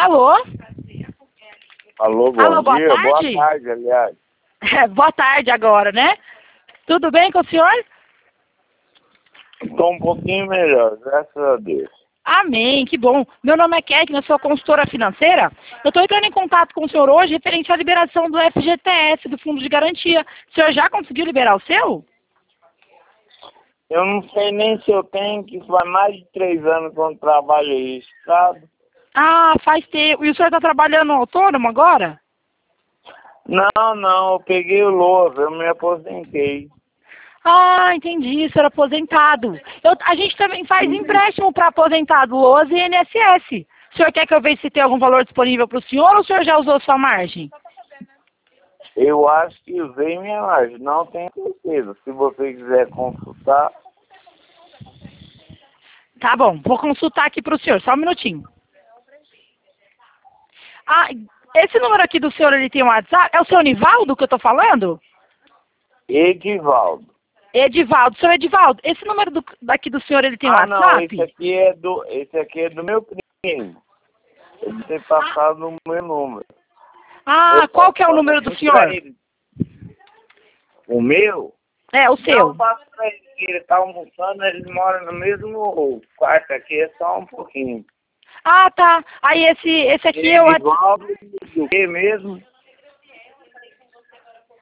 Alô? Alô, bom Alô, boa dia. tarde. Boa tarde, aliás. Boa tarde agora, né? Tudo bem com o senhor? Estou um pouquinho melhor, graças a Deus. Amém, que bom. Meu nome é Kathleen, eu sou consultora financeira. Eu estou entrando em contato com o senhor hoje referente à liberação do FGTS, do Fundo de Garantia. O senhor já conseguiu liberar o seu? Eu não sei nem se eu tenho, que faz mais de 3 anos que eu não trabalho registrado. Ah, faz tempo. E o senhor está trabalhando autônomo agora? Não, eu peguei o louso, eu me aposentei. Ah, entendi, o senhor é aposentado. A gente também faz empréstimo para aposentado, LOAS e INSS. O senhor quer que eu veja se tem algum valor disponível para o senhor ou o senhor já usou sua margem? Eu acho que usei minha margem, não tenho certeza. Se você quiser consultar, Tá bom, vou consultar aqui para o senhor, só um minutinho. Ah, esse número aqui do senhor, ele tem um WhatsApp? É o seu Nivaldo que eu tô falando? Edivaldo. Edivaldo, seu Edivaldo, esse número daqui do senhor, ele tem um Não, WhatsApp? esse aqui é do meu primo. Ele tem passado o meu número. Ah, qual que é o número do senhor? O meu? É, o seu. Não, passa pra ele que ele tá almoçando, ele mora no mesmo quarto aqui, é só um pouquinho. Ah, tá. Aí esse aqui Ele é o Edivaldo, do que mesmo?